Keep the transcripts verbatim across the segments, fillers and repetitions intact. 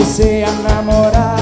comecei a namorar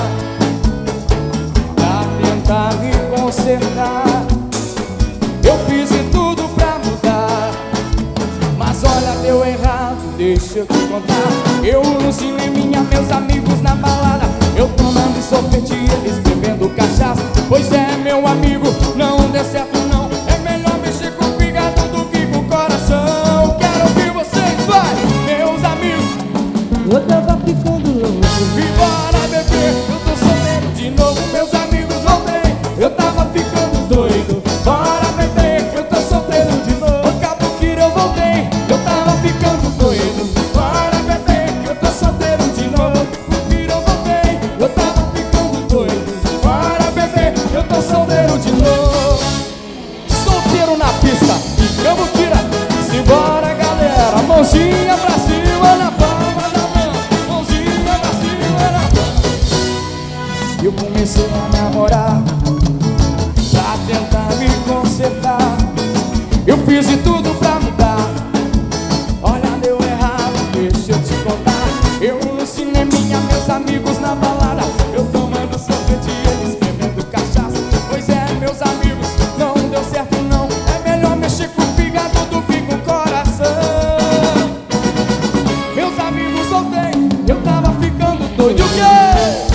pra tentar me consertar. Eu fiz de tudo pra mudar, mas olha, deu errado, deixa eu te contar. Eu no cineminha, meus amigos na balada, eu tomando sorvete e eles bebendo cachaça. Pois é, meu amigo, não deu certo não. É melhor mexer com o fígado do que com o coração. Quero ouvir vocês, vai, meus amigos. Eu tava ficando louco. E bora beber, eu tô solteiro de novo. Meus amigos, voltei, eu tava ficando doido. Bora beber, eu tô solteiro de novo. O cabuquira eu voltei, eu tava ficando doido. Bora beber, eu tô solteiro de novo. Cabuquira eu voltei, eu tava ficando doido. Bora beber, eu tô solteiro de novo. Solteiro na pista, e cabuquira. Simbora, galera, mãozinha pra cima na palma da mão. Mãozinha pra cima na palma. Eu comecei a namorar pra tentar me consertar. Eu fiz de tudo pra mudar. Olha, deu errado, deixa eu te contar. Eu no cineminha, meus amigos na balada, eu tomando sorvete e eles bebendo cachaça. Pois é, meus amigos, não deu certo não. É melhor mexer com o fígado do que com o coração. Meus amigos, voltei, eu tava ficando doido. E o quê?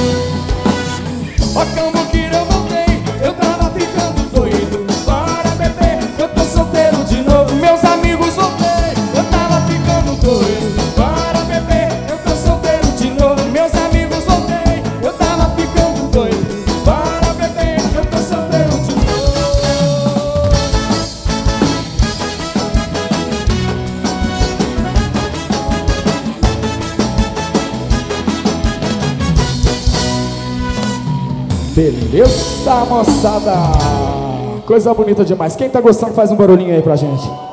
Ó, cambuquira, eu voltei, eu tava ficando doido. Bora beber, eu tô solteiro de novo. Meus amigos, voltei, eu tava ficando doido. Bora beber, eu tô solteiro de novo. Meus amigos, voltei, eu tava ficando doido. Bora beber, eu tô solteiro de novo. Beleza, moçada? Coisa bonita demais. Quem tá gostando faz um barulhinho aí pra gente.